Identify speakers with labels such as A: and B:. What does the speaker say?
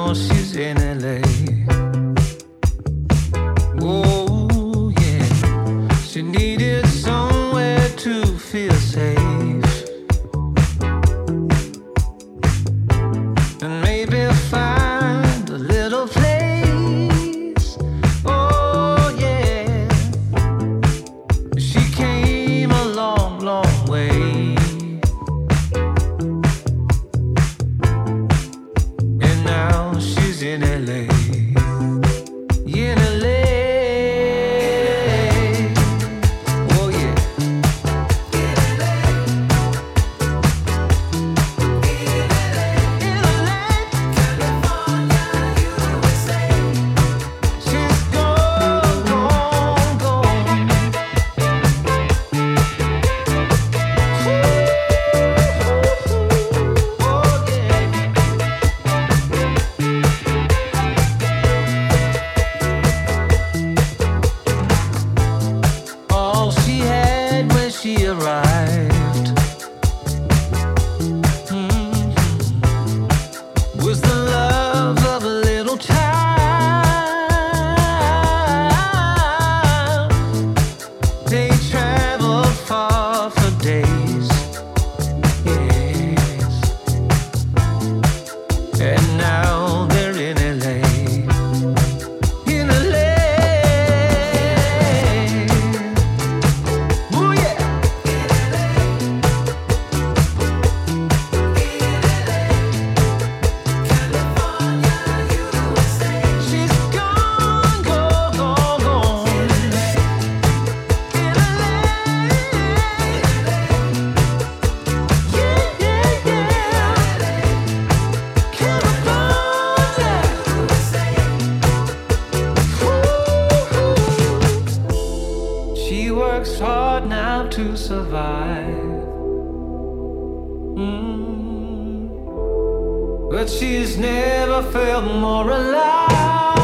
A: she's in LA. Oh yeah, she needed somewhere to feel safe, and maybe find a little place. Oh yeah, she came a long, long way. And now she's in LA. In LA. Oh yeah. She's gone, gone, gone. Oh yeah. All she had when she arrived was the love of a little child. They traveled far for days, yes, and now they're in LA. In LA. Ooh yeah. She's gone, gone, gone, gone. In LA. Yeah, yeah, yeah. California. Ooh. She works hard now to survive. But she's never felt more alive.